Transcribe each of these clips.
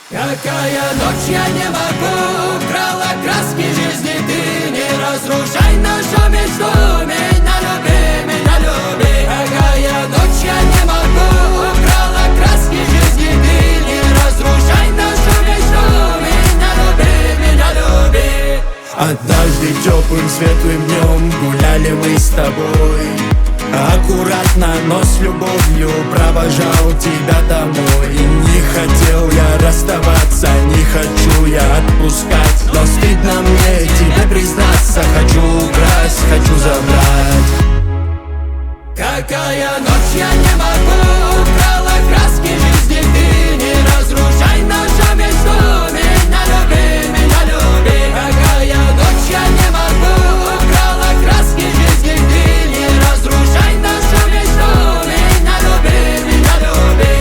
Какая ночь, я не могу, украла краски жизни ты. Не разрушай нашу мечту, меня люби, меня люби. Какая ночь, я не могу, украла краски жизни ты. Не разрушай нашу мечту, меня люби, меня люби. Однажды теплым светлым днем гуляли мы с тобой. Аккуратно, но с любовью провожал тебя домой. И не хотел я расставаться, не хочу я отпускать. Но стыдно мне тебе признаться, хочу украсть, хочу забрать. Какая ночь, я не могу, украла краски жизни ты. Не разрушай нашу мечту, меня люби, меня люби. Какая ночь, я не могу, украла краски жизни ты. Не разрушай нашу мечту, меня люби, меня люби.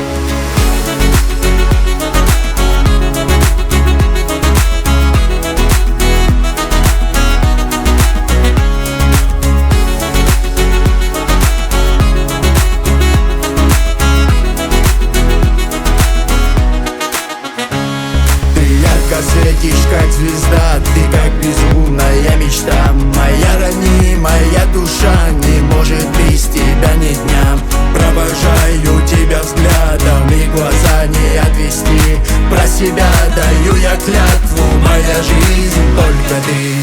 Светишь как звезда, ты как безумная мечта. Моя ранимая душа не может без тебя ни дня. Провожаю тебя взглядом и глаза не отвести. Про себя даю я клятву, моя жизнь только ты.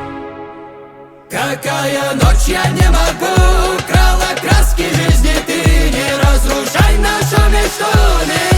Какая ночь, я не могу, украла краски жизни ты. Не разрушай нашу мечту,